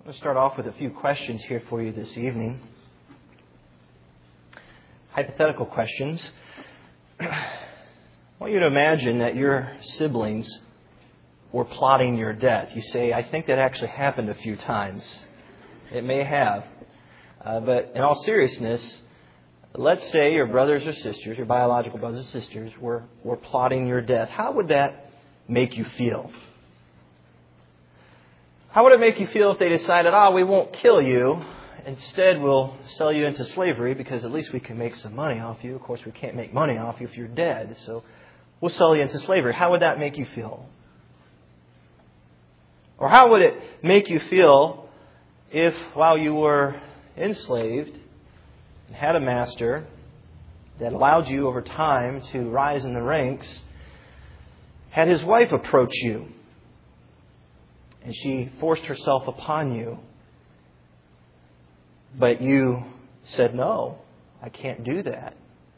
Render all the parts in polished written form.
I'm going to start off with a few questions here for you this evening. Hypothetical questions. I want you to imagine that your siblings were plotting your death. You say, I think that actually happened a few times. It may have. But in all seriousness, let's say your brothers or sisters, your biological brothers or sisters, were plotting your death. How would that make you feel? How would it make you feel if they decided, we won't kill you. Instead, we'll sell you into slavery because at least we can make some money off you. Of course, we can't make money off you if you're dead. So we'll sell you into slavery. How would that make you feel? Or how would it make you feel if while you were enslaved and had a master that allowed you over time to rise in the ranks, had his wife approach you and she forced herself upon you, but you said, no, I can't do that.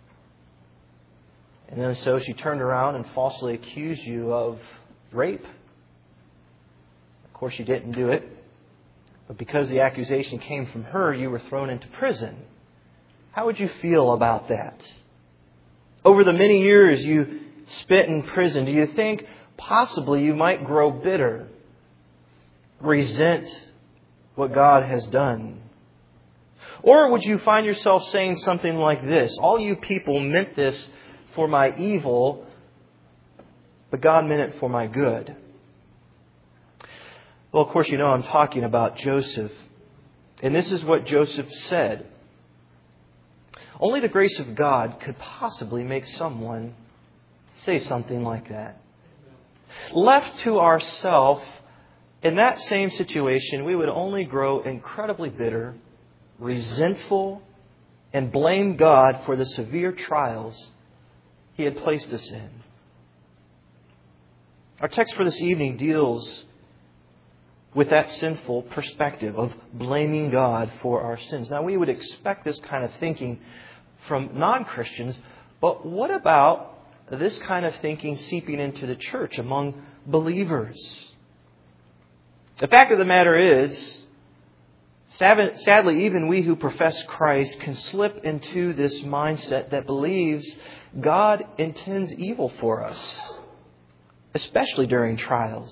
And then so she turned around and falsely accused you of rape. Of course, you didn't do it. But because the accusation came from her, you were thrown into prison. How would you feel about that? Over the many years you spent in prison, do you think possibly you might grow bitter, resent what God has done? Or would you find yourself saying something like this: all you people meant this for my evil, but God meant it for my good? Well, of course, you know I'm talking about Joseph. And this is what Joseph said. Only the grace of God could possibly make someone say something like that. Left to ourselves, in that same situation, we would only grow incredibly bitter, resentful, and blame God for the severe trials He had placed us in. Our text for this evening deals with that sinful perspective of blaming God for our sins. Now, we would expect this kind of thinking from non-Christians, but what about this kind of thinking seeping into the church among believers? The fact of the matter is, sadly, even we who profess Christ can slip into this mindset that believes God intends evil for us, especially during trials.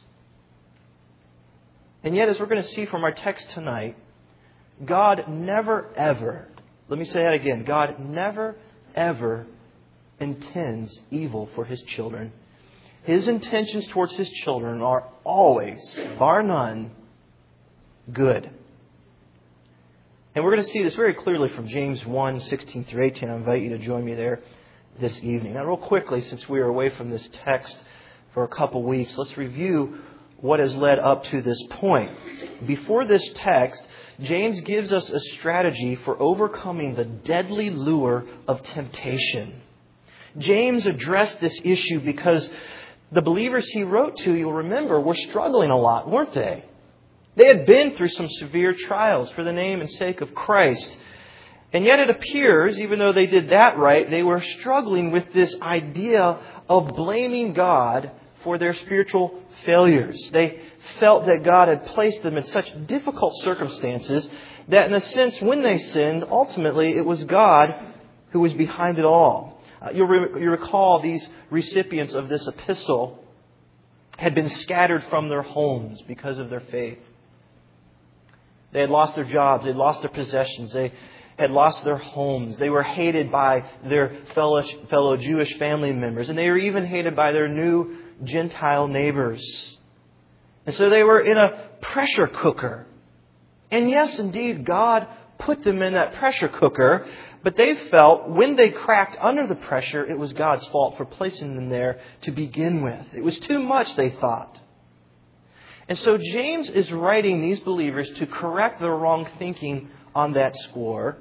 And yet, as we're going to see from our text tonight, God never ever, let me say that again, God never ever intends evil for His children. His intentions towards His children are always, bar none, good. And we're going to see this very clearly from James 1, 16 through 18. I invite you to join me there this evening. Now, real quickly, since we are away from this text for a couple weeks, let's review what has led up to this point. Before this text, James gives us a strategy for overcoming the deadly lure of temptation. James addressed this issue because the believers he wrote to, you'll remember, were struggling a lot, weren't they? They had been through some severe trials for the name and sake of Christ. And yet it appears, even though they did that right, they were struggling with this idea of blaming God for their spiritual failures. They felt that God had placed them in such difficult circumstances that in a sense, when they sinned, ultimately it was God who was behind it all. You recall these recipients of this epistle had been scattered from their homes because of their faith. They had lost their jobs. They had lost their possessions. They had lost their homes. They were hated by their fellow Jewish family members. And they were even hated by their new Gentile neighbors. And so they were in a pressure cooker. And yes, indeed, God put them in that pressure cooker. But they felt when they cracked under the pressure, it was God's fault for placing them there to begin with. It was too much, they thought. And so James is writing these believers to correct their wrong thinking on that score.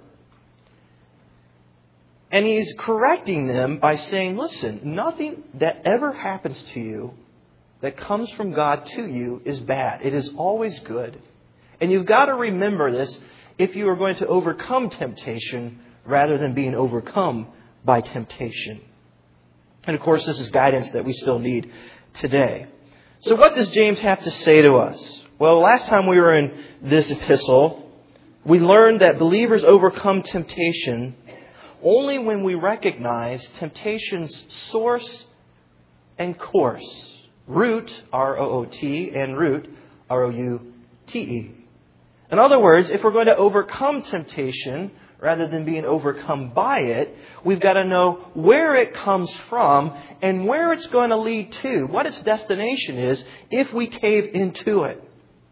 And he's correcting them by saying, listen, nothing that ever happens to you that comes from God to you is bad. It is always good. And you've got to remember this if you are going to overcome temptation rather than being overcome by temptation. And of course, this is guidance that we still need today. So what does James have to say to us? Well, last time we were in this epistle, we learned that believers overcome temptation only when we recognize temptation's source and course. Root, R-O-O-T, and root, R-O-U-T-E. In other words, if we're going to overcome temptation, rather than being overcome by it, we've got to know where it comes from and where it's going to lead to, what its destination is if we cave into it.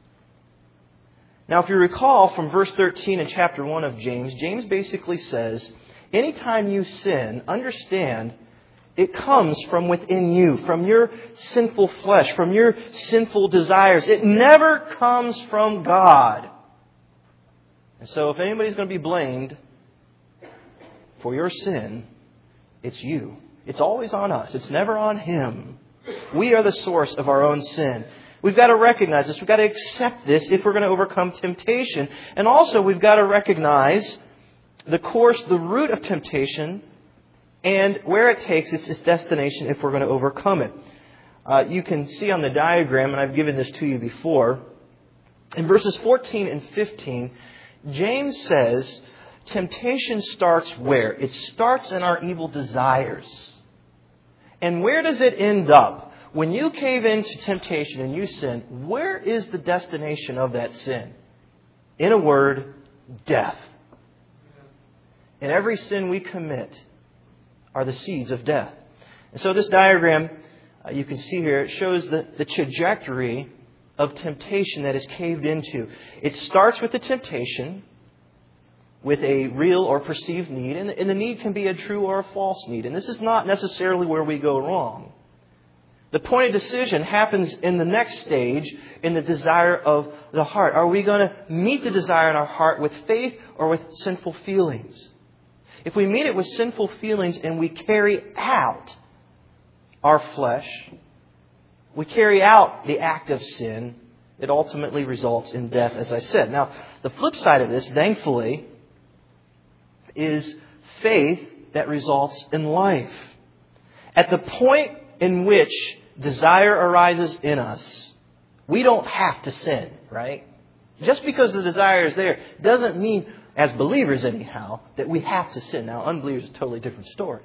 Now, if you recall from verse 13 in chapter 1 of James, James basically says, anytime you sin, understand it comes from within you, from your sinful flesh, from your sinful desires. It never comes from God. And so if anybody's going to be blamed for your sin, it's you. It's always on us. It's never on Him. We are the source of our own sin. We've got to recognize this. We've got to accept this if we're going to overcome temptation. And also we've got to recognize the course, the root of temptation, and where it takes its destination if we're going to overcome it. You can see on the diagram, and I've given this to you before, in verses 14 and 15, James says, temptation starts where? It starts in our evil desires. And where does it end up? When you cave into temptation and you sin, where is the destination of that sin? In a word, death. And every sin we commit are the seeds of death. And so this diagram, you can see here, it shows the trajectory of temptation that is caved into. It starts with the temptation, with a real or perceived need, and the need can be a true or a false need. And this is not necessarily where we go wrong. The point of decision happens in the next stage, in the desire of the heart. Are we going to meet the desire in our heart with faith or with sinful feelings? If we meet it with sinful feelings and we carry out our flesh, we carry out the act of sin, it ultimately results in death, as I said. Now, the flip side of this, thankfully, is faith that results in life. At the point in which desire arises in us, we don't have to sin, right? Just because the desire is there doesn't mean, as believers anyhow, that we have to sin. Now, unbelievers is a totally different story.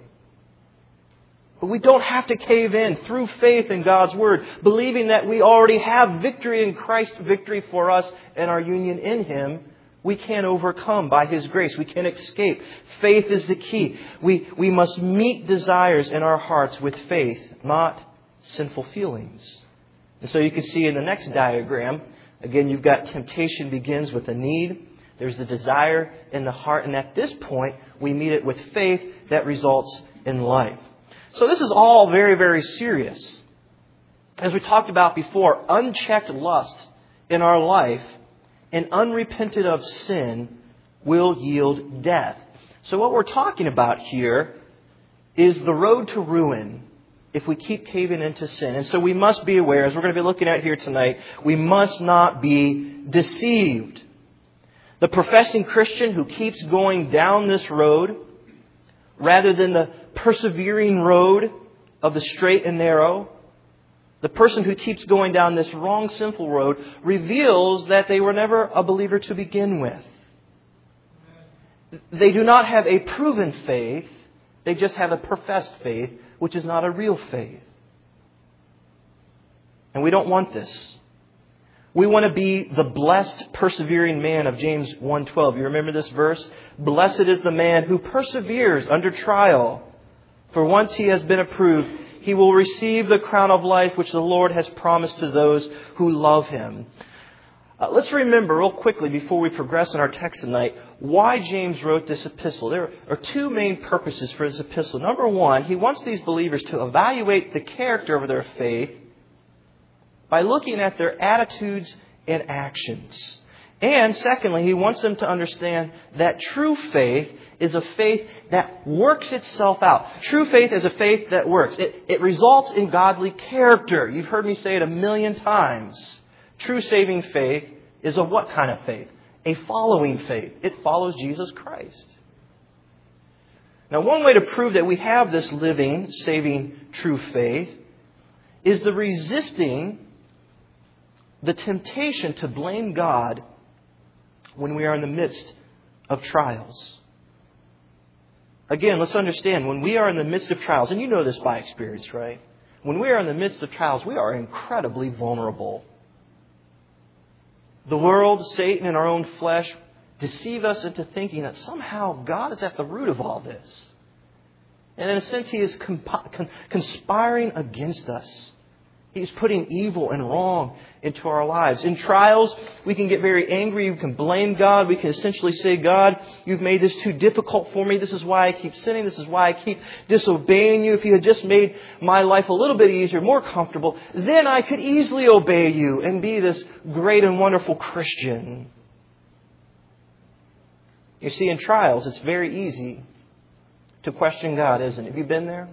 But we don't have to cave in through faith in God's Word, believing that we already have victory in Christ, victory for us and our union in Him. We can overcome by His grace. We can escape. Faith is the key. We must meet desires in our hearts with faith, not sinful feelings. And so you can see in the next diagram, again, you've got temptation begins with a need. There's the desire in the heart. And at this point, we meet it with faith that results in life. So this is all very, very serious. As we talked about before, unchecked lust in our life and unrepented of sin will yield death. So what we're talking about here is the road to ruin if we keep caving into sin. And so we must be aware, as we're going to be looking at here tonight, we must not be deceived. The professing Christian who keeps going down this road rather than the persevering road of the straight and narrow, the person who keeps going down this wrong, sinful road reveals that they were never a believer to begin with. They do not have a proven faith. They just have a professed faith, which is not a real faith. And we don't want this. We want to be the blessed, persevering man of James 1:12. You remember this verse? Blessed is the man who perseveres under trial. For once he has been approved, he will receive the crown of life which the Lord has promised to those who love Him. Let's remember real quickly before we progress in our text tonight why James wrote this epistle. There are two main purposes for this epistle. Number one, he wants these believers to evaluate the character of their faith by looking at their attitudes and actions. And secondly, he wants them to understand that true faith is a faith that works itself out. True faith is a faith that works. It results in godly character. You've heard me say it 1,000,000 times. True saving faith is a what kind of faith? A following faith. It follows Jesus Christ. Now, one way to prove that we have this living, saving, true faith is the resisting the temptation to blame God when we are in the midst of trials. Again, let's understand, when we are in the midst of trials, and you know this by experience, right? When we are in the midst of trials, we are incredibly vulnerable. The world, Satan, and our own flesh deceive us into thinking that somehow God is at the root of all this. And in a sense, He is conspiring against us. He's putting evil and wrong into our lives. In trials, we can get very angry. We can blame God. We can essentially say, God, you've made this too difficult for me. This is why I keep sinning. This is why I keep disobeying you. If you had just made my life a little bit easier, more comfortable, then I could easily obey you and be this great and wonderful Christian. You see, in trials, it's very easy to question God, isn't it? Have you been there?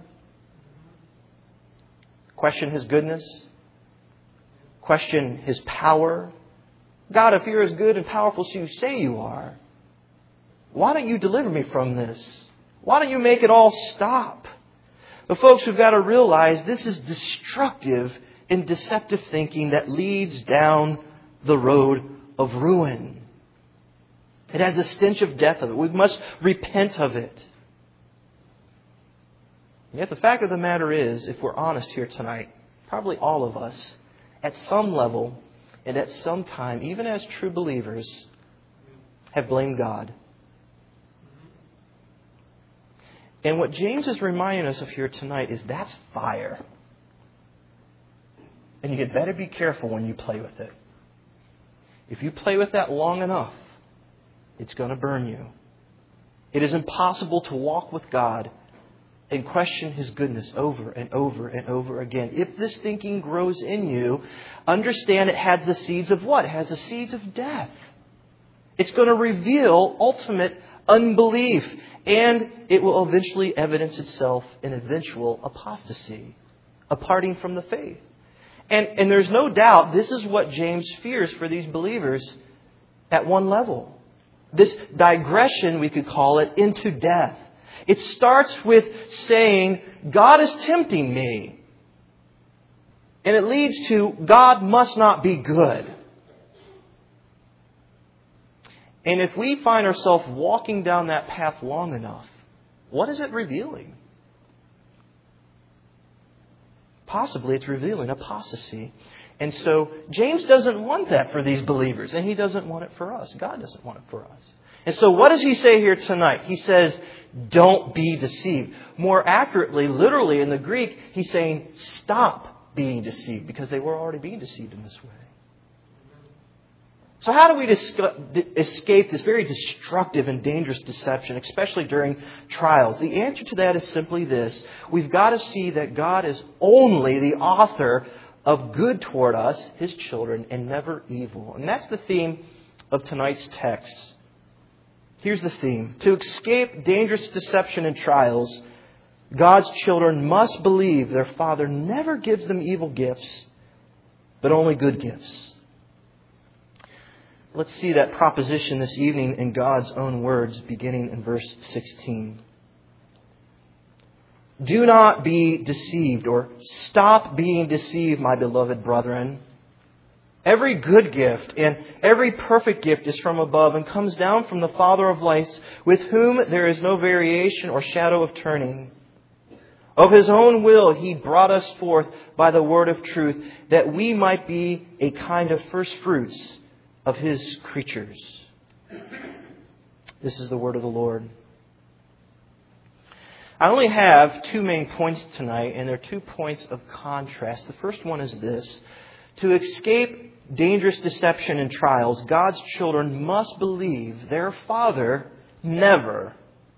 Question His goodness. Question His power. God, if you're as good and powerful as you say you are, why don't you deliver me from this? Why don't you make it all stop? But folks, we've got to realize this is destructive and deceptive thinking that leads down the road of ruin. It has a stench of death of it. We must repent of it. And yet the fact of the matter is, if we're honest here tonight, probably all of us, at some level and at some time, even as true believers, have blamed God. And what James is reminding us of here tonight is that's fire. And you had better be careful when you play with it. If you play with that long enough, it's going to burn you. It is impossible to walk with God and question His goodness over and over and over again. If this thinking grows in you, understand it has the seeds of what? It has the seeds of death. It's going to reveal ultimate unbelief, and it will eventually evidence itself in eventual apostasy, a parting from the faith. And there's no doubt this is what James fears for these believers at one level. This digression, we could call it, into death. It starts with saying, God is tempting me. And it leads to, God must not be good. And if we find ourselves walking down that path long enough, what is it revealing? Possibly it's revealing apostasy. And so James doesn't want that for these believers. And he doesn't want it for us. God doesn't want it for us. And so what does he say here tonight? He says, don't be deceived. More accurately, literally in the Greek, he's saying, stop being deceived. Because they were already being deceived in this way. So how do we escape this very destructive and dangerous deception, especially during trials? The answer to that is simply this. We've got to see that God is only the author of good toward us, His children, and never evil. And that's the theme of tonight's text. Here's the theme. To escape dangerous deception and trials, God's children must believe their Father never gives them evil gifts, but only good gifts. Let's see that proposition this evening in God's own words, beginning in verse 16. Do not be deceived, or stop being deceived, my beloved brethren. Every good gift and every perfect gift is from above and comes down from the Father of lights, with whom there is no variation or shadow of turning. Of His own will He brought us forth by the word of truth, that we might be a kind of first fruits of His creatures. This is the word of the Lord. I only have two main points tonight, and they're 2 points of contrast. The first one is this. To escape dangerous deception and trials, God's children must believe their Father never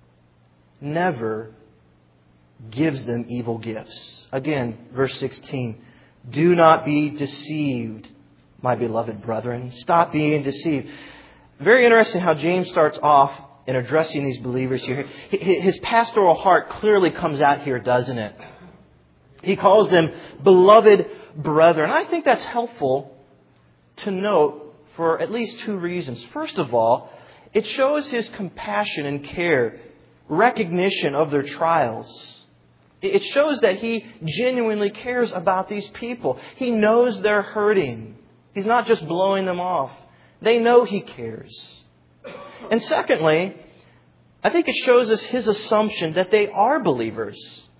gives them evil gifts. Again, verse 16. Do not be deceived, my beloved brethren. Stop being deceived. Very interesting how James starts off in addressing these believers here. His pastoral heart clearly comes out here, doesn't it? He calls them beloved brethren. I think that's helpful to note for at least 2 reasons. First of all, it shows his compassion and care, recognition of their trials. It shows that he genuinely cares about these people. He knows they're hurting. He's not just blowing them off. They know He cares. And secondly, I think it shows us His assumption that they are believers.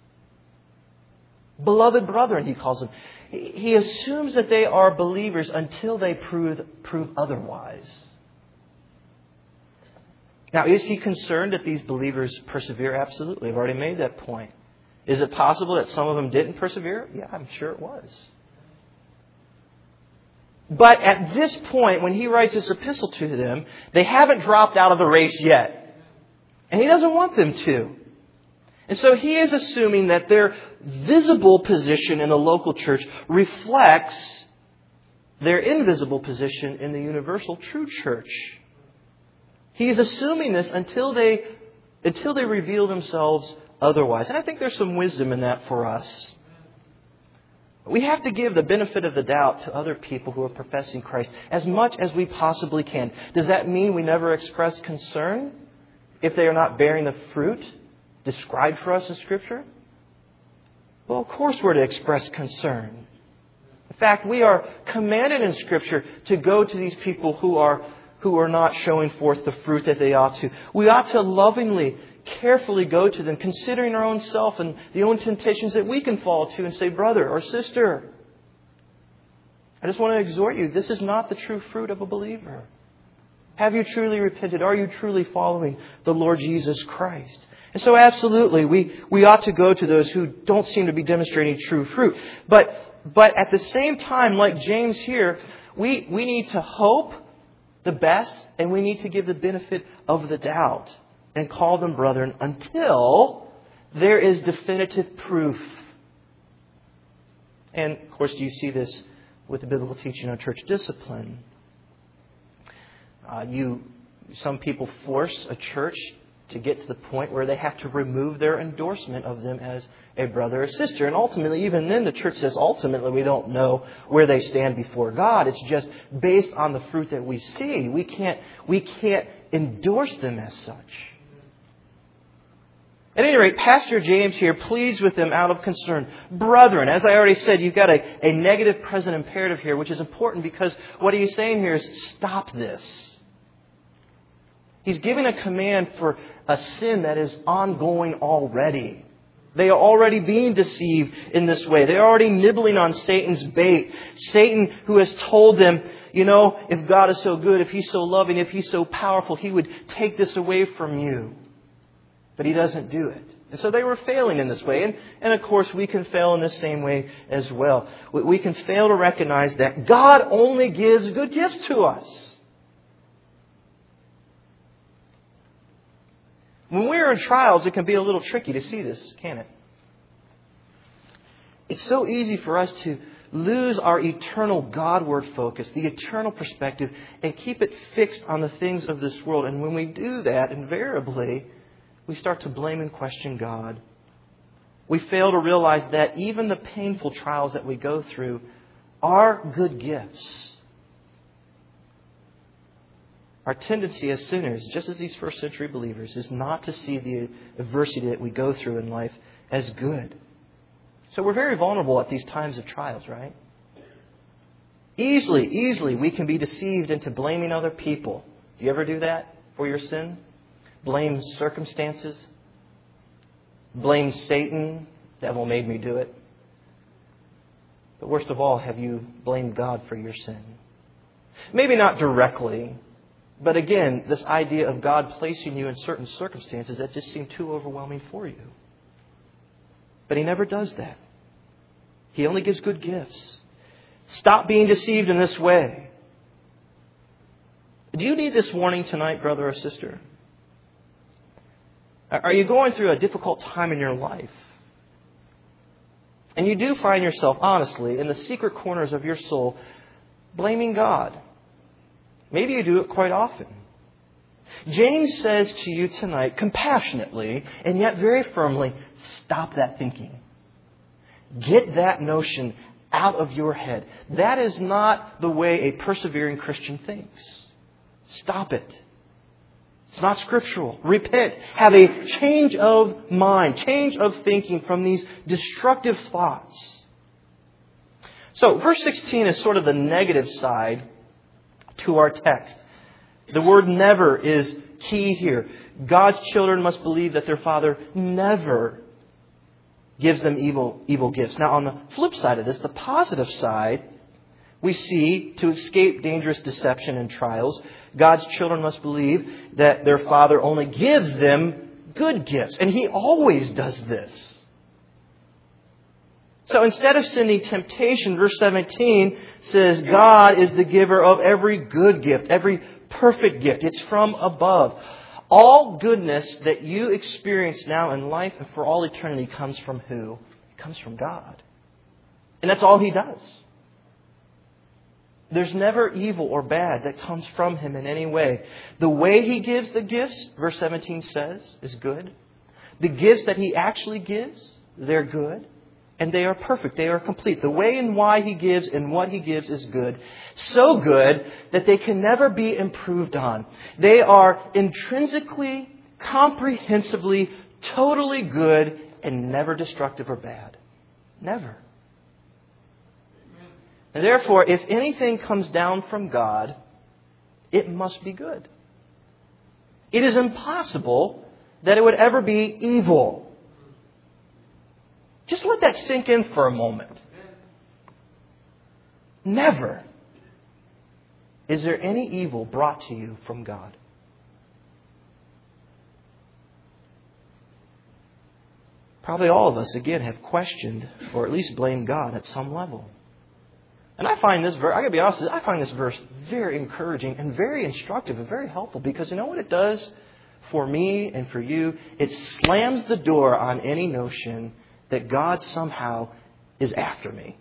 Beloved brethren, He calls them. He assumes that they are believers until they prove otherwise. Now, is He concerned that these believers persevere? Absolutely. I've already made that point. Is it possible that some of them didn't persevere? Yeah, I'm sure it was. But at this point, when He writes this epistle to them, they haven't dropped out of the race yet. And He doesn't want them to. And so He is assuming that their visible position in the local church reflects their invisible position in the universal true church. He is assuming this until they reveal themselves otherwise. And I think there's some wisdom in that for us. We have to give the benefit of the doubt to other people who are professing Christ as much as we possibly can. Does that mean we never express concern if they are not bearing the fruit described for us in Scripture? Well, of course we're to express concern. In fact, we are commanded in Scripture to go to these people who are not showing forth the fruit that they ought to. We ought to lovingly, carefully go to them, considering our own self and the own temptations that we can fall to, and say, brother or sister, I just want to exhort you, this is not the true fruit of a believer. Have you truly repented? Are you truly following the Lord Jesus Christ? And so absolutely, we ought to go to those who don't seem to be demonstrating true fruit. But at the same time, like James here, we need to hope the best, and we need to give the benefit of the doubt and call them brethren until there is definitive proof. And, of course, you see this with the biblical teaching on church discipline. Some people force a church to get to the point where they have to remove their endorsement of them as a brother or sister. And ultimately, even then, the church says, ultimately, we don't know where they stand before God. It's just based on the fruit that we see. We can't endorse them as such. At any rate, Pastor James here pleads with them out of concern. Brethren, as I already said, you've got a negative present imperative here, which is important because what he's saying here is stop this. He's giving a command for a sin that is ongoing already. They are already being deceived in this way. They're already nibbling on Satan's bait. Satan, who has told them, if God is so good, if He's so loving, if He's so powerful, He would take this away from you. But He doesn't do it. And so they were failing in this way. And of course, we can fail in the same way as well. We can fail to recognize that God only gives good gifts to us. When we're in trials, it can be a little tricky to see this, can't it? It's so easy for us to lose our eternal Godward focus, the eternal perspective, and keep it fixed on the things of this world. And when we do that, invariably, we start to blame and question God. We fail to realize that even the painful trials that we go through are good gifts. Our tendency as sinners, just as these first century believers, is not to see the adversity that we go through in life as good. So we're very vulnerable at these times of trials, right? Easily we can be deceived into blaming other people. Do you ever do that for your sin? Blame circumstances? Blame Satan? Devil made me do it. But worst of all, have you blamed God for your sin? Maybe not directly. But again, this idea of God placing you in certain circumstances that just seem too overwhelming for you. But He never does that. He only gives good gifts. Stop being deceived in this way. Do you need this warning tonight, brother or sister? Are you going through a difficult time in your life? And you do find yourself, honestly, in the secret corners of your soul, blaming God. Maybe you do it quite often. James says to you tonight, compassionately, and yet very firmly, stop that thinking. Get that notion out of your head. That is not the way a persevering Christian thinks. Stop it. It's not scriptural. Repent. Have a change of mind, change of thinking from these destructive thoughts. So, verse 16 is sort of the negative side to our text. The word never is key here. God's children must believe that their Father never gives them evil gifts. Now, on the flip side of this, the positive side, we see to escape dangerous deception and trials, God's children must believe that their Father only gives them good gifts. And He always does this. So instead of sending temptation, verse 17 says, God is the giver of every good gift, every perfect gift. It's from above. All goodness that you experience now in life and for all eternity comes from who? It comes from God. And that's all He does. There's never evil or bad that comes from Him in any way. The way He gives the gifts, verse 17 says, is good. The gifts that He actually gives, they're good. And they are perfect. They are complete. The way and why He gives and what He gives is good. So good that they can never be improved on. They are intrinsically, comprehensively, totally good and never destructive or bad. Never. And therefore, if anything comes down from God, it must be good. It is impossible that it would ever be evil. Just let that sink in for a moment. Never is there any evil brought to you from God. Probably all of us, again, have questioned or at least blamed God at some level. And I find this verse, I got to be honest, I find this verse very encouraging and very instructive and very helpful, because you know what it does for me and for you? It slams the door on any notion that God somehow is after me.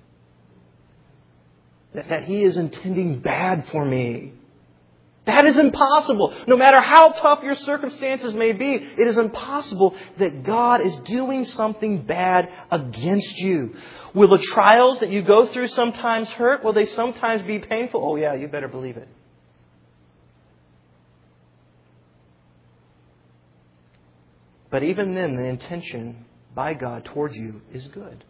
That He is intending bad for me. That is impossible. No matter how tough your circumstances may be, it is impossible that God is doing something bad against you. Will the trials that you go through sometimes hurt? Will they sometimes be painful? Oh yeah, you better believe it. But even then, the intention by God towards you is good.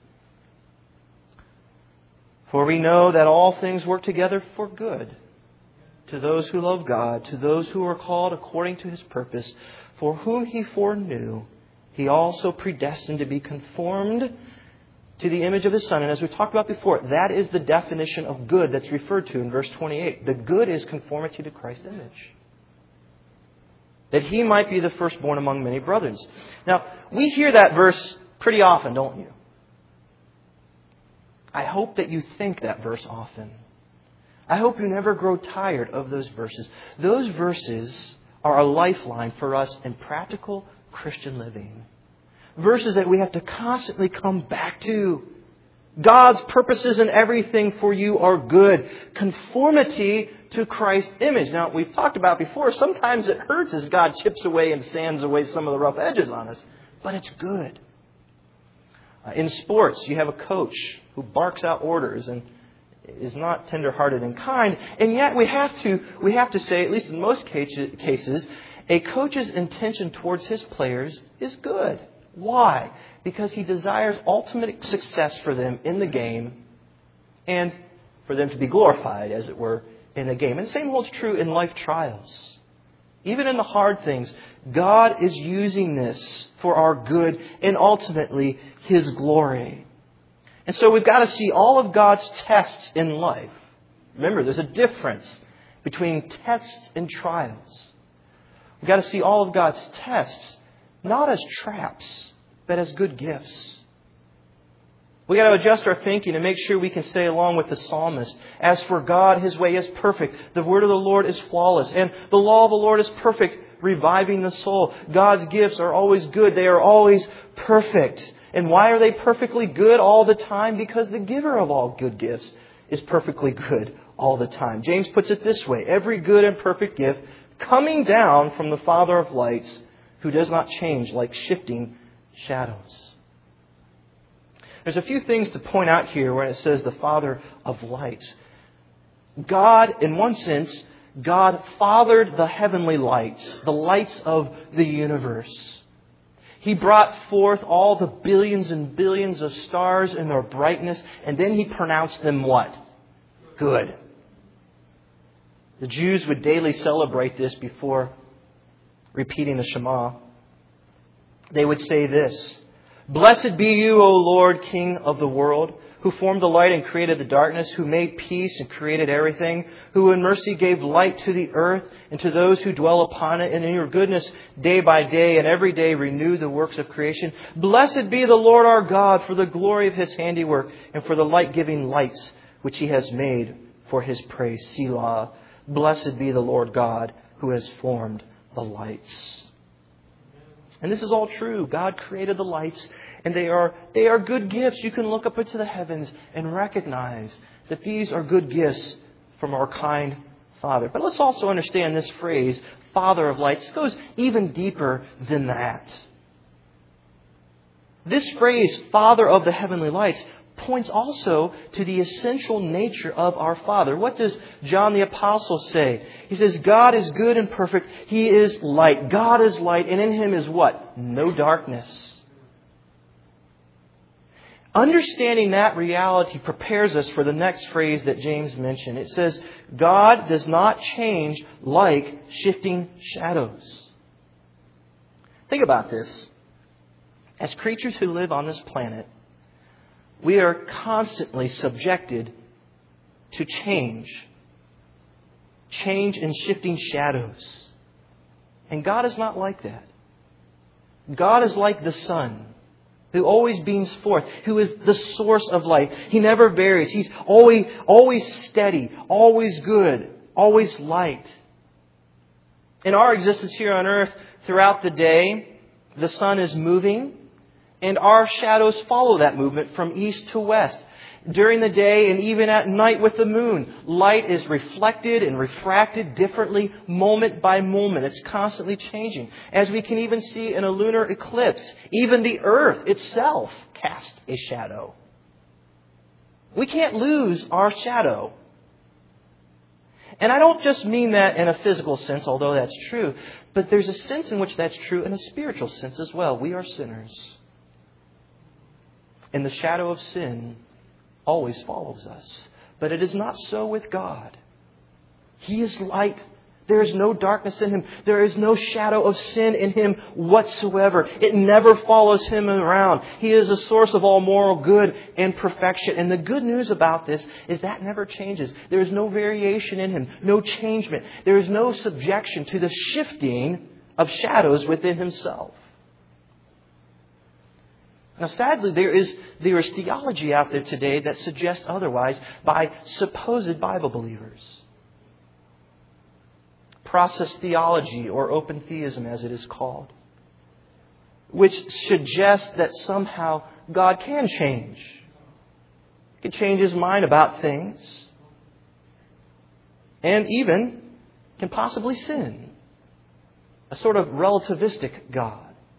For we know that all things work together for good to those who love God, to those who are called according to His purpose, for whom He foreknew, He also predestined to be conformed to the image of His Son. And as we talked about before, that is the definition of good that's referred to in verse 28. The good is conformity to Christ's image, that He might be the firstborn among many brothers. Now, we hear that verse pretty often, don't you? I hope that you think that verse often. I hope you never grow tired of those verses. Those verses are a lifeline for us in practical Christian living. Verses that we have to constantly come back to. God's purposes in everything for you are good. Conformity to Christ's image. Now, we've talked about before, sometimes it hurts as God chips away and sands away some of the rough edges on us. But it's good. In sports, you have a coach who barks out orders and is not tender-hearted and kind. And yet we have to say, at least in most cases, a coach's intention towards his players is good. Why? Because he desires ultimate success for them in the game and for them to be glorified, as it were, in the game. And the same holds true in life trials. Even in the hard things, God is using this for our good and ultimately His glory. And so we've got to see all of God's tests in life. Remember, there's a difference between tests and trials. We've got to see all of God's tests not as traps, but as good gifts. We've got to adjust our thinking and make sure we can say along with the psalmist, as for God, His way is perfect. The word of the Lord is flawless. And the law of the Lord is perfect, reviving the soul. God's gifts are always good. They are always perfect. And why are they perfectly good all the time? Because the giver of all good gifts is perfectly good all the time. James puts it this way: every good and perfect gift coming down from the Father of lights, who does not change like shifting shadows. There's a few things to point out here when it says the Father of lights. God, in one sense, God fathered the heavenly lights, the lights of the universe. He brought forth all the billions and billions of stars in their brightness, and then He pronounced them what? Good. The Jews would daily celebrate this before repeating the Shema. They would say this: Blessed be you, O Lord, King of the world, who formed the light and created the darkness, who made peace and created everything, who in mercy gave light to the earth and to those who dwell upon it, and in your goodness day by day and every day renew the works of creation. Blessed be the Lord our God for the glory of His handiwork and for the light-giving lights which He has made for His praise. Selah. Blessed be the Lord God who has formed the lights. And this is all true. God created the lights, and they are good gifts. You can look up into the heavens and recognize that these are good gifts from our kind Father. But let's also understand this phrase, Father of lights, goes even deeper than that. This phrase, Father of the heavenly lights, points also to the essential nature of our Father. What does John the Apostle say? He says, God is good and perfect. He is light. God is light, and in Him is what? No darkness. Understanding that reality prepares us for the next phrase that James mentioned. It says, God does not change like shifting shadows. Think about this. As creatures who live on this planet, we are constantly subjected to change and shifting shadows. And God is not like that. God is like the sun, who always beams forth, who is the source of light. He never varies. He's always steady, always good, always light. In our existence here on earth, throughout the day, the sun is moving, and our shadows follow that movement from east to west. During the day and even at night with the moon, light is reflected and refracted differently moment by moment. It's constantly changing. As we can even see in a lunar eclipse, even the earth itself casts a shadow. We can't lose our shadow. And I don't just mean that in a physical sense, although that's true, but there's a sense in which that's true in a spiritual sense as well. We are sinners. And the shadow of sin always follows us. But it is not so with God. He is light. There is no darkness in Him. There is no shadow of sin in Him whatsoever. It never follows Him around. He is the source of all moral good and perfection. And the good news about this is that never changes. There is no variation in Him, no changement. There is no subjection to the shifting of shadows within Himself. Now, sadly, there is theology out there today that suggests otherwise by supposed Bible believers. Process theology, or open theism as it is called, which suggests that somehow God can change. He can change His mind about things, and even can possibly sin. A sort of relativistic God.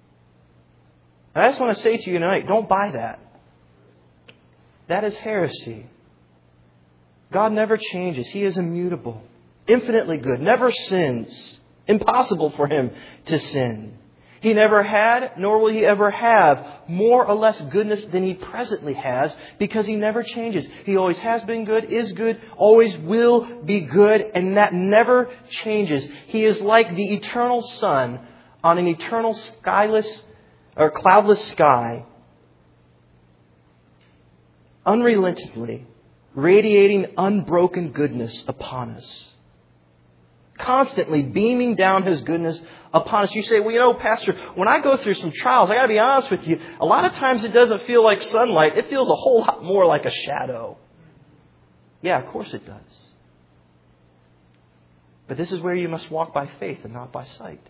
I just want to say to you tonight, don't buy that. That is heresy. God never changes. He is immutable, infinitely good, never sins. Impossible for Him to sin. He never had, nor will He ever have, more or less goodness than He presently has, because He never changes. He always has been good, is good, always will be good, and that never changes. He is like the eternal sun on an eternal skyless or cloudless sky, unrelentingly radiating unbroken goodness upon us. Constantly beaming down His goodness upon us. You say, well, you know, Pastor, when I go through some trials, I got to be honest with you, a lot of times it doesn't feel like sunlight. It feels a whole lot more like a shadow. Yeah, of course it does. But this is where you must walk by faith and not by sight.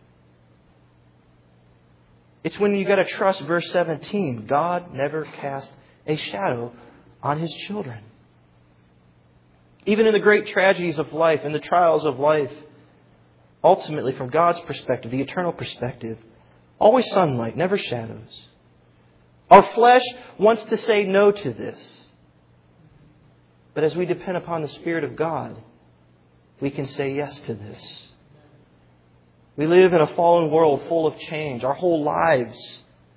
It's when you got to trust verse 17. God never cast a shadow on His children. Even in the great tragedies of life, in the trials of life, ultimately from God's perspective, the eternal perspective, always sunlight, never shadows. Our flesh wants to say no to this. But as we depend upon the Spirit of God, we can say yes to this. We live in a fallen world full of change. Our whole lives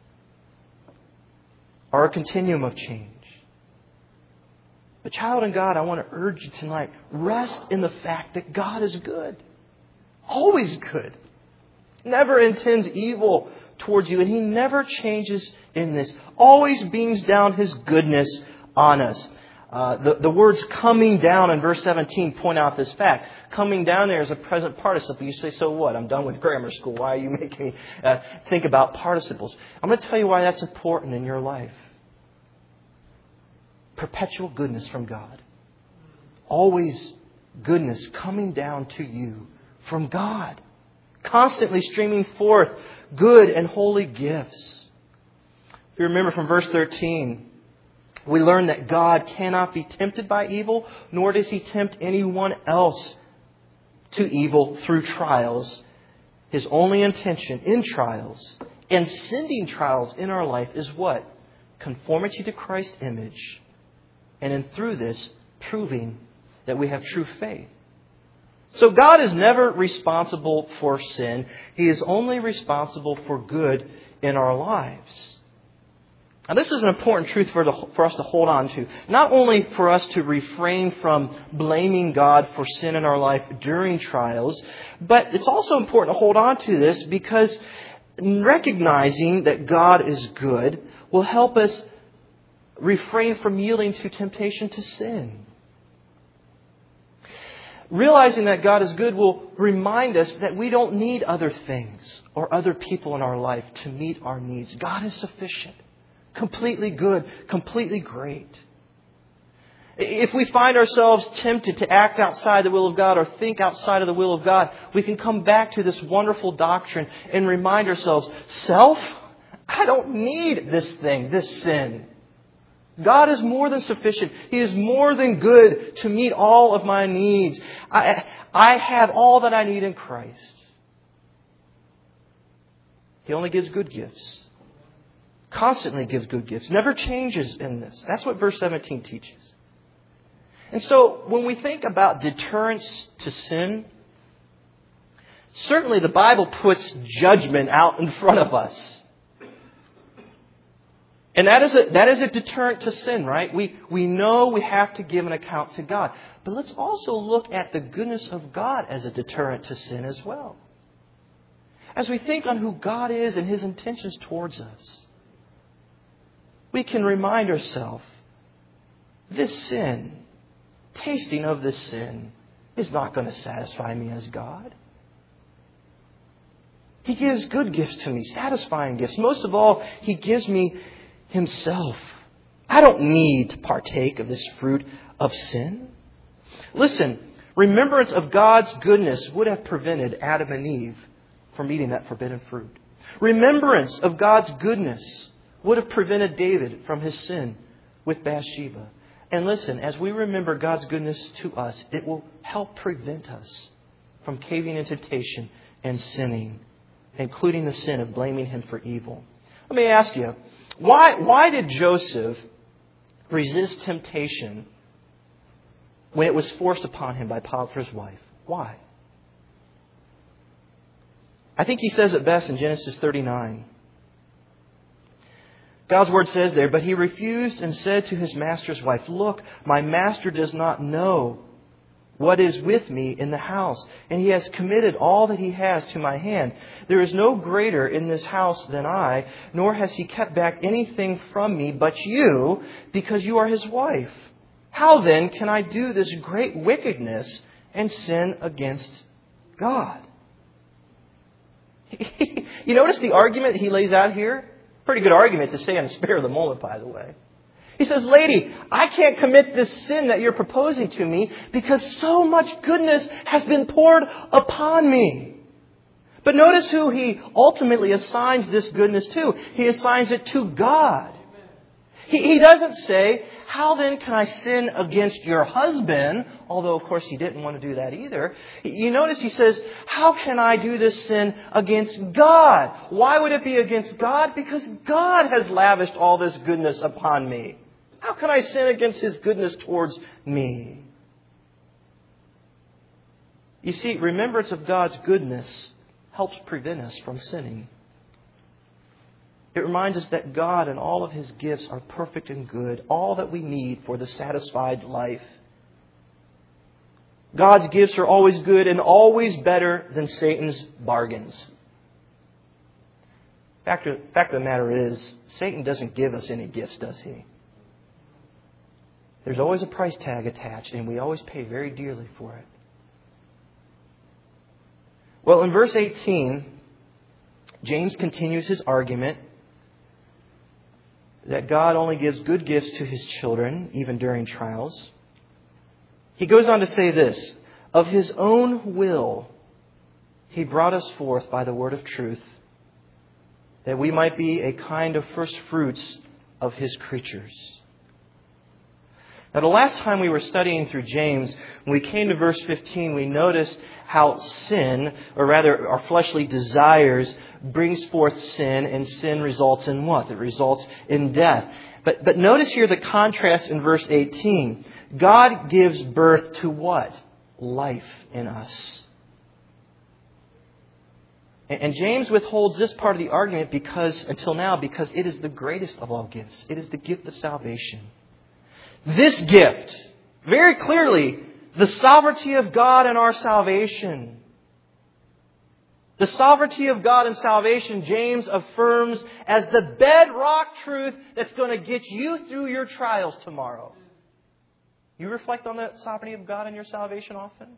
or a continuum of change. But child in God, I want to urge you tonight, rest in the fact that God is good. Always good. Never intends evil towards you, and He never changes in this. Always beams down His goodness on us. The words coming down in verse 17 point out this fact. Coming down there is a present participle. You say, so what? I'm done with grammar school. Why are you making me think about participles? I'm going to tell you why that's important in your life. Perpetual goodness from God. Always goodness coming down to you from God. Constantly streaming forth good and holy gifts. If you remember from verse 13, we learn that God cannot be tempted by evil, nor does He tempt anyone else to evil through trials. His only intention in trials and sending trials in our life is what? Conformity to Christ's image. And through this, proving that we have true faith. So God is never responsible for sin. He is only responsible for good in our lives. Now, this is an important truth for us to hold on to. Not only for us to refrain from blaming God for sin in our life during trials, but it's also important to hold on to this because recognizing that God is good will help us refrain from yielding to temptation to sin. Realizing that God is good will remind us that we don't need other things or other people in our life to meet our needs. God is sufficient. Completely good, completely great. If we find ourselves tempted to act outside the will of God or think outside of the will of God, we can come back to this wonderful doctrine and remind ourselves, self, I don't need this thing, this sin. God is more than sufficient. He is more than good to meet all of my needs. I have all that I need in Christ. He only gives good gifts. Constantly gives good gifts. Never changes in this. That's what verse 17 teaches. And so when we think about deterrence to sin, certainly the Bible puts judgment out in front of us. And that is a deterrent to sin, right? We know we have to give an account to God. But let's also look at the goodness of God as a deterrent to sin as well. As we think on who God is and His intentions towards us, we can remind ourselves, this sin, tasting of this sin, is not going to satisfy me as God. He gives good gifts to me, satisfying gifts. Most of all, He gives me Himself. I don't need to partake of this fruit of sin. Listen, remembrance of God's goodness would have prevented Adam and Eve from eating that forbidden fruit. Remembrance of God's goodness would have prevented David from his sin with Bathsheba. And listen, as we remember God's goodness to us, it will help prevent us from caving into temptation and sinning, including the sin of blaming Him for evil. Let me ask you, why did Joseph resist temptation when it was forced upon him by Potiphar's wife? Why? I think he says it best in Genesis 39. God's Word says there, but he refused and said to his master's wife, look, my master does not know what is with me in the house, and he has committed all that he has to my hand. There is no greater in this house than I, nor has he kept back anything from me but you, because you are his wife. How then can I do this great wickedness and sin against God? You notice the argument he lays out here? Pretty good argument to say on the spur of the moment, by the way. He says, lady, I can't commit this sin that you're proposing to me because so much goodness has been poured upon me. But notice who he ultimately assigns this goodness to. He assigns it to God. He doesn't say, how then can I sin against your husband? Although, of course, he didn't want to do that either. You notice he says, how can I do this sin against God? Why would it be against God? Because God has lavished all this goodness upon me. How can I sin against His goodness towards me? You see, remembrance of God's goodness helps prevent us from sinning. It reminds us that God and all of His gifts are perfect and good, all that we need for the satisfied life. God's gifts are always good and always better than Satan's bargains. Fact of the matter is, Satan doesn't give us any gifts, does he? There's always a price tag attached, and we always pay very dearly for it. Well, in verse 18, James continues his argument that God only gives good gifts to His children, even during trials. He goes on to say this, of His own will, He brought us forth by the word of truth, that we might be a kind of first fruits of His creatures. Now, the last time we were studying through James, when we came to verse 15, we noticed how sin, or rather our fleshly desires, brings forth sin, and sin results in what? It results in death. But notice here the contrast in verse 18. God gives birth to what? Life in us. And James withholds this part of the argument because it is the greatest of all gifts. It is the gift of salvation. This gift, very clearly, the sovereignty of God and our salvation. The sovereignty of God and salvation, James affirms as the bedrock truth that's going to get you through your trials tomorrow. You reflect on the sovereignty of God and your salvation often?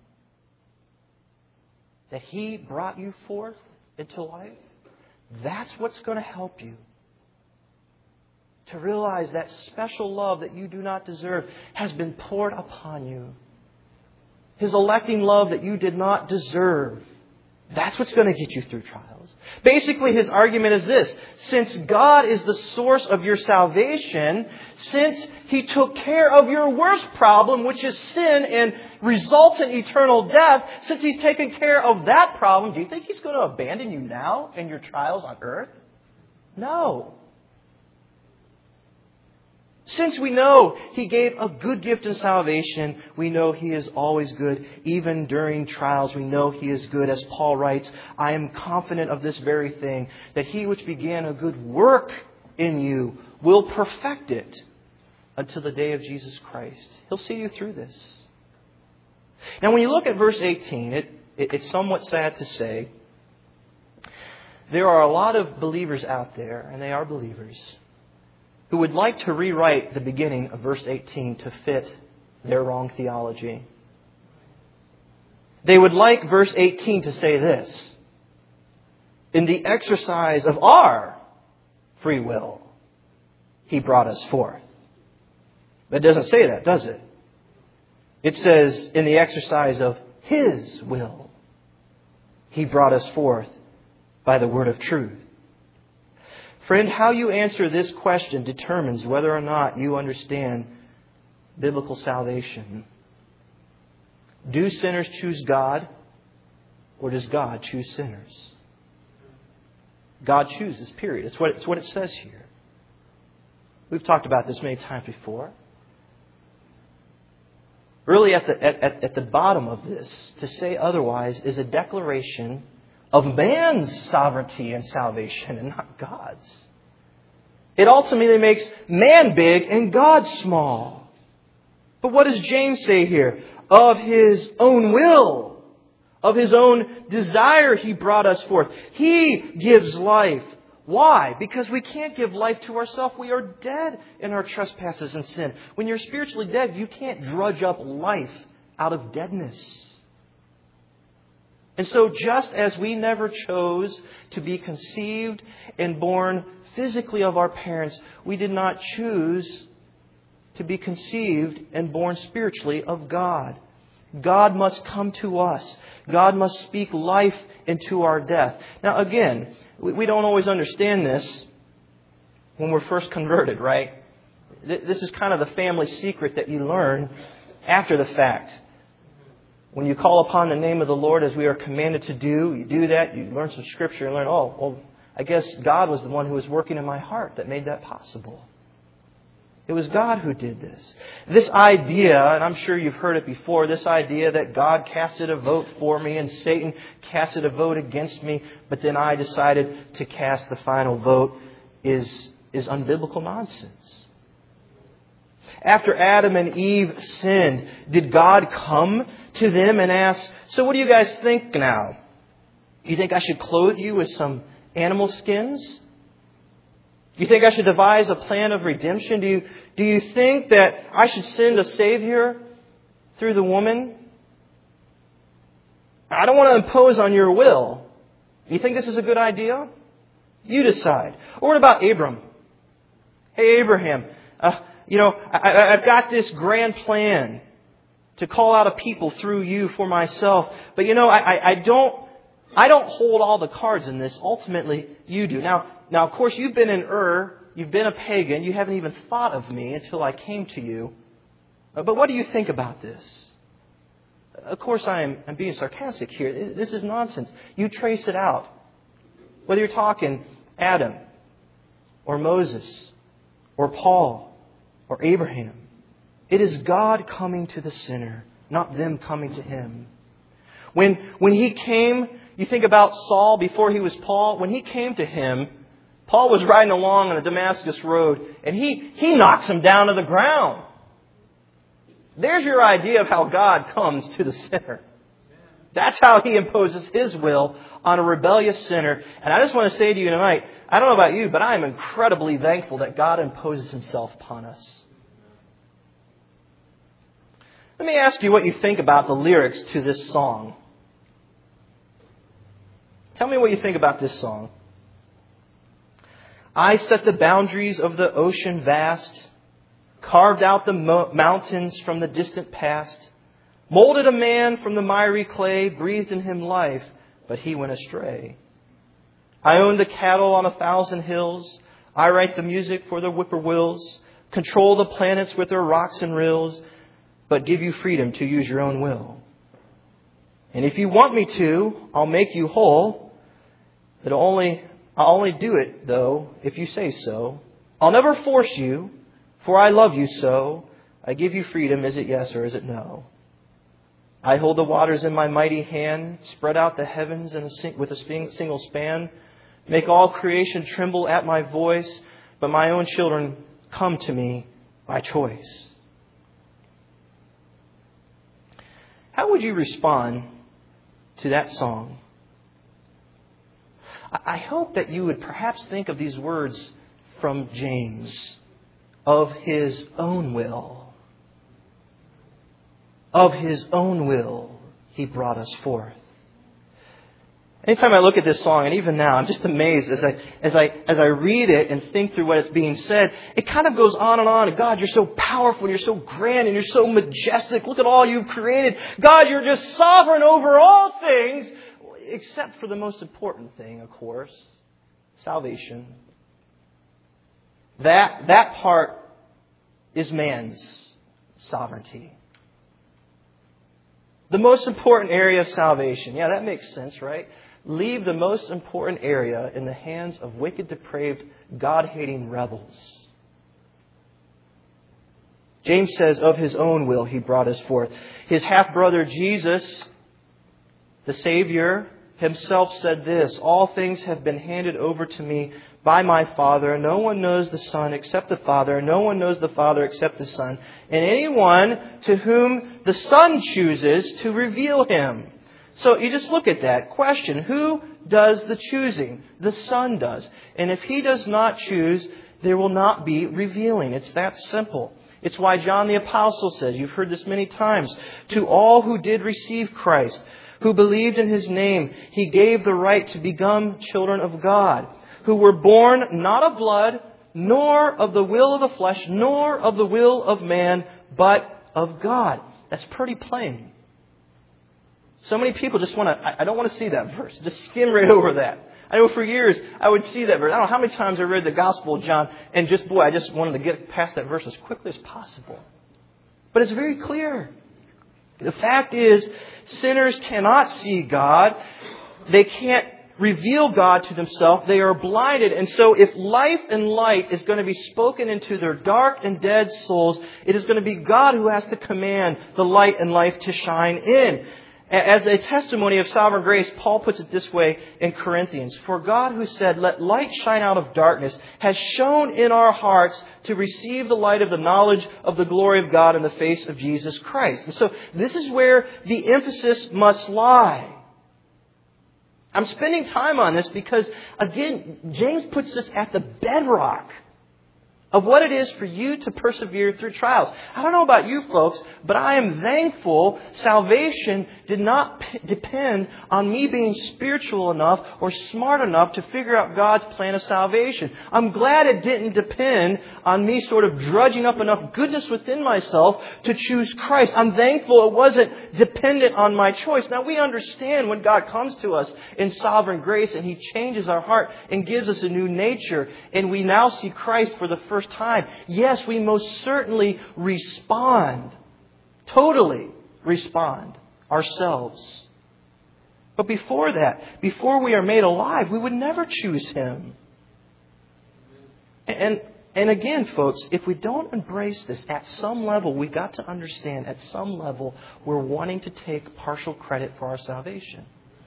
That He brought you forth into life? That's what's going to help you. To realize that special love that you do not deserve has been poured upon you. His electing love that you did not deserve. That's what's going to get you through trials. Basically, his argument is this. Since God is the source of your salvation, since He took care of your worst problem, which is sin and results in eternal death, since He's taken care of that problem, do you think He's going to abandon you now in your trials on earth? No. Since we know He gave a good gift in salvation, we know He is always good. Even during trials, we know He is good. As Paul writes, I am confident of this very thing, that He which began a good work in you will perfect it until the day of Jesus Christ. He'll see you through this. Now, when you look at verse 18, it's somewhat sad to say, there are a lot of believers out there, and they are believers, who would like to rewrite the beginning of verse 18 to fit their wrong theology. They would like verse 18 to say this: in the exercise of our free will, He brought us forth. But it doesn't say that, does it? It says, in the exercise of His will, He brought us forth by the word of truth. Friend, how you answer this question determines whether or not you understand biblical salvation. Do sinners choose God, or does God choose sinners? God chooses, period. It's what it says here. We've talked about this many times before. Really, at the bottom of this, to say otherwise is a declaration of man's sovereignty and salvation and not God's. It ultimately makes man big and God small. But what does James say here? Of His own will, of His own desire, He brought us forth. He gives life. Why? Because we can't give life to ourselves. We are dead in our trespasses and sin. When you're spiritually dead, you can't drudge up life out of deadness. And so just as we never chose to be conceived and born physically of our parents, we did not choose to be conceived and born spiritually of God. God must come to us. God must speak life into our death. Now again, we don't always understand this when we're first converted, right? This is kind of the family secret that you learn after the fact. When you call upon the name of the Lord as we are commanded to do, you do that, you learn some scripture and learn, I guess God was the one who was working in my heart that made that possible. It was God who did this. This idea, and I'm sure you've heard it before, this idea that God casted a vote for me and Satan casted a vote against me, but then I decided to cast the final vote. is unbiblical nonsense. After Adam and Eve sinned, did God come to them and ask, so what do you guys think now? Do you think I should clothe you with some animal skins? Do you think I should devise a plan of redemption? Do you think that I should send a Savior through the woman? I don't want to impose on your will. You think this is a good idea? You decide. Or what about Abram? Hey, Abraham, I've got this grand plan to call out a people through you for myself. But I don't hold all the cards in this. Ultimately, you do. Now, of course, you've been in Ur. You've been a pagan. You haven't even thought of me until I came to you. But what do you think about this? Of course, I'm being sarcastic here. This is nonsense. You trace it out. Whether you're talking Adam or Moses or Paul or Abraham, it is God coming to the sinner, not them coming to Him. When He came, you think about Saul before he was Paul. When he came to him, Paul was riding along on the Damascus road, and he knocks him down to the ground. There's your idea of how God comes to the sinner. That's how He imposes His will on a rebellious sinner. And I just want to say to you tonight, I don't know about you, but I am incredibly thankful that God imposes Himself upon us. Let me ask you what you think about the lyrics to this song. Tell me what you think about this song. I set the boundaries of the ocean vast, carved out the mountains from the distant past, molded a man from the miry clay, breathed in him life, but he went astray. I own the cattle on 1,000 hills. I write the music for the whippoorwills, control the planets with their rocks and rills, but give you freedom to use your own will. And if you want me to, I'll make you whole. But I'll only do it, though, if you say so. I'll never force you, for I love you so. I give you freedom. Is it yes or is it no? I hold the waters in my mighty hand, spread out the heavens with a single span, make all creation tremble at my voice, but my own children come to me by choice. How would you respond to that song? I hope that you would perhaps think of these words from James. Of His own will. Of His own will, He brought us forth. Anytime I look at this song, and even now, I'm just amazed as I read it and think through what it's being said. It kind of goes on and on. And God, you're so powerful, and you're so grand, and you're so majestic. Look at all you've created. God, you're just sovereign over all things, except for the most important thing, of course, salvation. That part is man's sovereignty. The most important area of salvation. Yeah, that makes sense, right? Leave the most important area in the hands of wicked, depraved, God-hating rebels. James says, of His own will He brought us forth. His half-brother Jesus, the Savior, Himself said this, all things have been handed over to me by my Father. No one knows the Son except the Father. And no one knows the Father except the Son. And anyone to whom the Son chooses to reveal Him. So you just look at that. Question, who does the choosing? The Son does. And if He does not choose, there will not be revealing. It's that simple. It's why John the Apostle says, you've heard this many times, to all who did receive Christ, who believed in His name, He gave the right to become children of God, who were born not of blood, nor of the will of the flesh, nor of the will of man, but of God. That's pretty plain. So many people just I don't want to see that verse. Just skim right over that. I know for years I would see that verse. I don't know how many times I read the Gospel of John, and I just wanted to get past that verse as quickly as possible. But it's very clear. The fact is, sinners cannot see God. They can't reveal God to themselves. They are blinded. And so if life and light is going to be spoken into their dark and dead souls, it is going to be God who has to command the light and life to shine in. As a testimony of sovereign grace, Paul puts it this way in Corinthians. For God who said, "Let light shine out of darkness," has shone in our hearts to receive the light of the knowledge of the glory of God in the face of Jesus Christ. And so this is where the emphasis must lie. I'm spending time on this because, again, James puts this at the bedrock of what it is for you to persevere through trials. I don't know about you folks, but I am thankful salvation did not depend on me being spiritual enough or smart enough to figure out God's plan of salvation. I'm glad it didn't depend on me sort of drudging up enough goodness within myself to choose Christ. I'm thankful it wasn't dependent on my choice. Now, we understand when God comes to us in sovereign grace and He changes our heart and gives us a new nature, and we now see Christ for the first time. Yes, we most certainly respond. Totally respond ourselves. But before that, before we are made alive, we would never choose Him. And again, folks, if we don't embrace this at some level, we've got to understand at some level we're wanting to take partial credit for our salvation.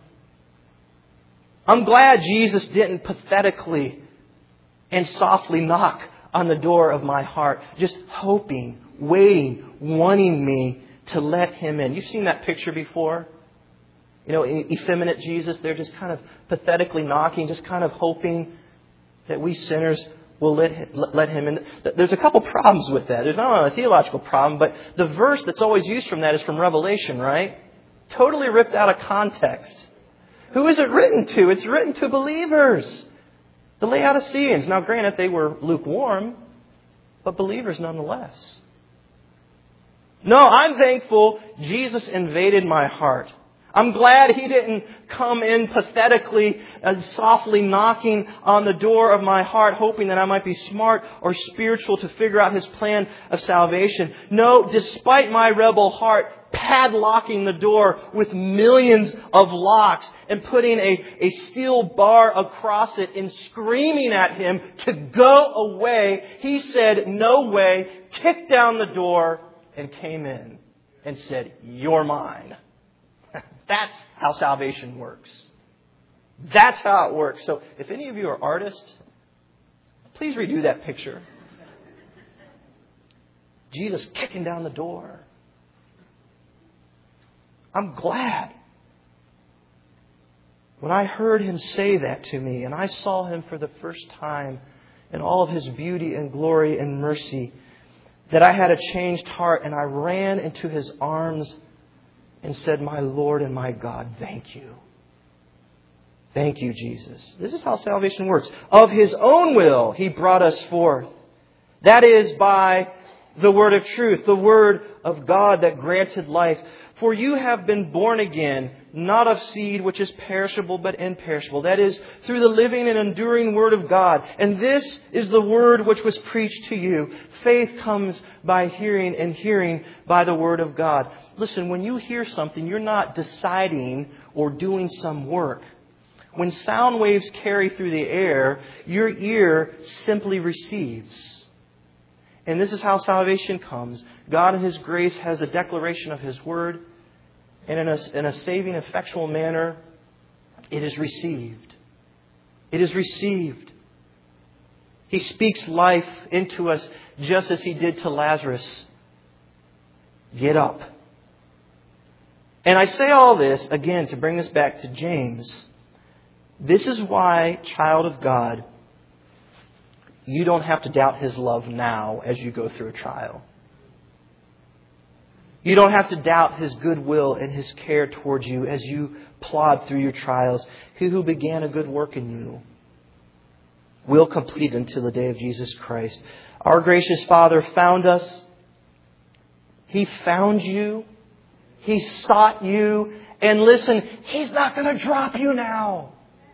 I'm glad Jesus didn't pathetically and softly knock on the door of my heart, just hoping, waiting, wanting me to let Him in. You've seen that picture before? You know, effeminate Jesus, they're just kind of pathetically knocking, just kind of hoping that we sinners will let Him in. There's a couple problems with that. There's not only a theological problem, but the verse that's always used from that is from Revelation, right? Totally ripped out of context. Who is it written to? It's written to believers. The Laodiceans. Now, granted, they were lukewarm, but believers nonetheless. No, I'm thankful Jesus invaded my heart. I'm glad He didn't come in pathetically and softly knocking on the door of my heart, hoping that I might be smart or spiritual to figure out His plan of salvation. No, despite my rebel heart padlocking the door with millions of locks and putting a steel bar across it and screaming at Him to go away, He said, "No way," kicked down the door and came in and said, "You're mine." That's how salvation works. That's how it works. So if any of you are artists, please redo that picture. Jesus kicking down the door. I'm glad. When I heard Him say that to me and I saw Him for the first time in all of His beauty and glory and mercy, that I had a changed heart and I ran into His arms and said, "My Lord and my God, thank you. Thank you, Jesus." This is how salvation works. Of His own will, He brought us forth. That is by the word of truth, the word of God that granted life. For you have been born again, not of seed which is perishable but imperishable. That is, through the living and enduring Word of God. And this is the Word which was preached to you. Faith comes by hearing, and hearing by the Word of God. Listen, when you hear something, you're not deciding or doing some work. When sound waves carry through the air, your ear simply receives. And this is how salvation comes. God in His grace has a declaration of His Word. And in a saving, effectual manner, it is received. It is received. He speaks life into us just as He did to Lazarus. Get up. And I say all this, again, to bring us back to James. This is why, child of God, you don't have to doubt His love now as you go through a trial. You don't have to doubt His goodwill and His care towards you as you plod through your trials. He who began a good work in you will complete until the day of Jesus Christ. Our gracious Father found us. He found you. He sought you. And listen, He's not going to drop you now.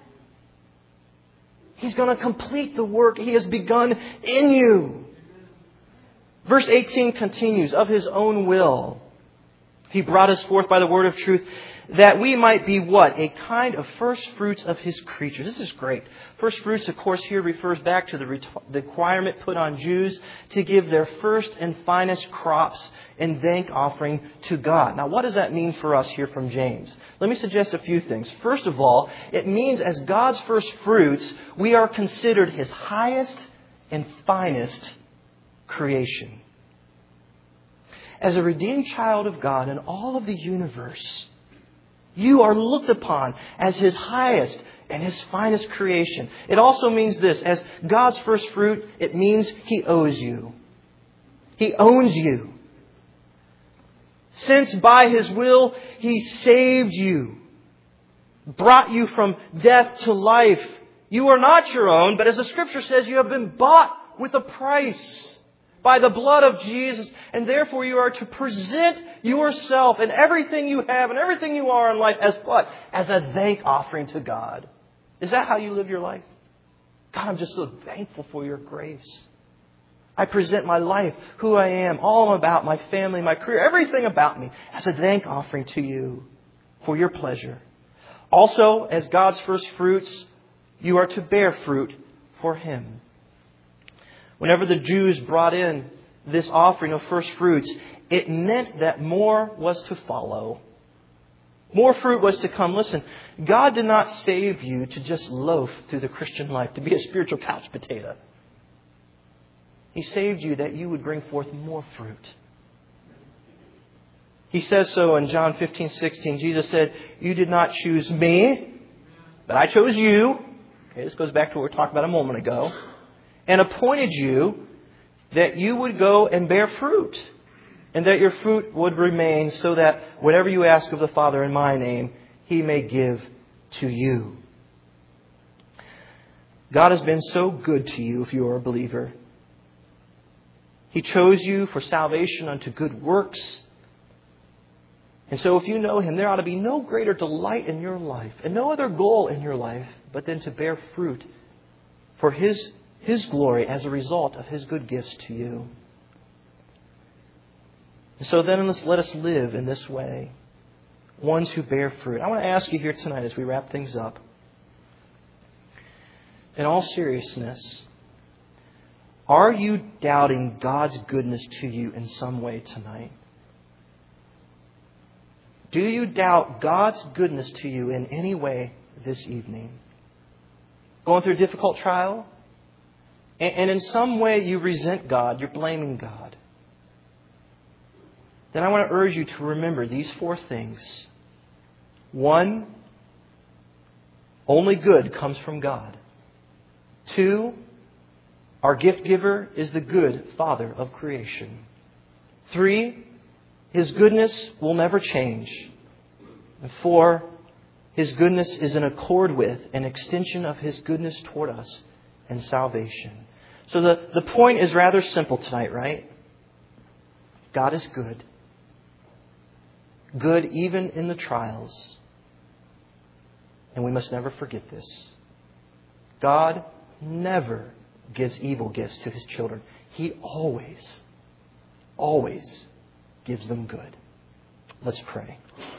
He's going to complete the work He has begun in you. Verse 18 continues, of His own will, He brought us forth by the word of truth, that we might be what? A kind of first fruits of His creatures. This is great. First fruits, of course, here refers back to the requirement put on Jews to give their first and finest crops in thank offering to God. Now, what does that mean for us here from James? Let me suggest a few things. First of all, it means as God's first fruits, we are considered His highest and finest creation. As a redeemed child of God in all of the universe, you are looked upon as His highest and His finest creation. It also means this. As God's first fruit, it means He owes you. He owns you. Since by His will He saved you, brought you from death to life. You are not your own, but as the Scripture says, you have been bought with a price by the blood of Jesus. And therefore you are to present yourself and everything you have and everything you are in life as what? As a thank offering to God. Is that how you live your life? God, I'm just so thankful for your grace. I present my life, who I am, all I'm about, my family, my career, everything about me as a thank offering to you for your pleasure. Also, as God's first fruits, you are to bear fruit for Him. Whenever the Jews brought in this offering of first fruits, it meant that more was to follow. More fruit was to come. Listen, God did not save you to just loaf through the Christian life, to be a spiritual couch potato. He saved you that you would bring forth more fruit. He says so in John 15:16. Jesus said, "You did not choose me, but I chose you." Okay, this goes back to what we were talking about a moment ago. "And appointed you that you would go and bear fruit, and that your fruit would remain, so that whatever you ask of the Father in my name, He may give to you." God has been so good to you if you are a believer. He chose you for salvation unto good works. And so if you know Him, there ought to be no greater delight in your life and no other goal in your life but then to bear fruit for His glory as a result of His good gifts to you. And so then let us live in this way, ones who bear fruit. I want to ask you here tonight as we wrap things up, in all seriousness, are you doubting God's goodness to you in some way tonight? Do you doubt God's goodness to you in any way this evening? Going through a difficult trial? And in some way you resent God, you're blaming God. Then I want to urge you to remember these 4 things. 1, only good comes from God. 2, our gift giver is the good Father of creation. 3, His goodness will never change. And 4, His goodness is in accord with an extension of His goodness toward us and salvation. So the point is rather simple tonight, right? God is good. Good even in the trials. And we must never forget this. God never gives evil gifts to His children. He always gives them good. Let's pray.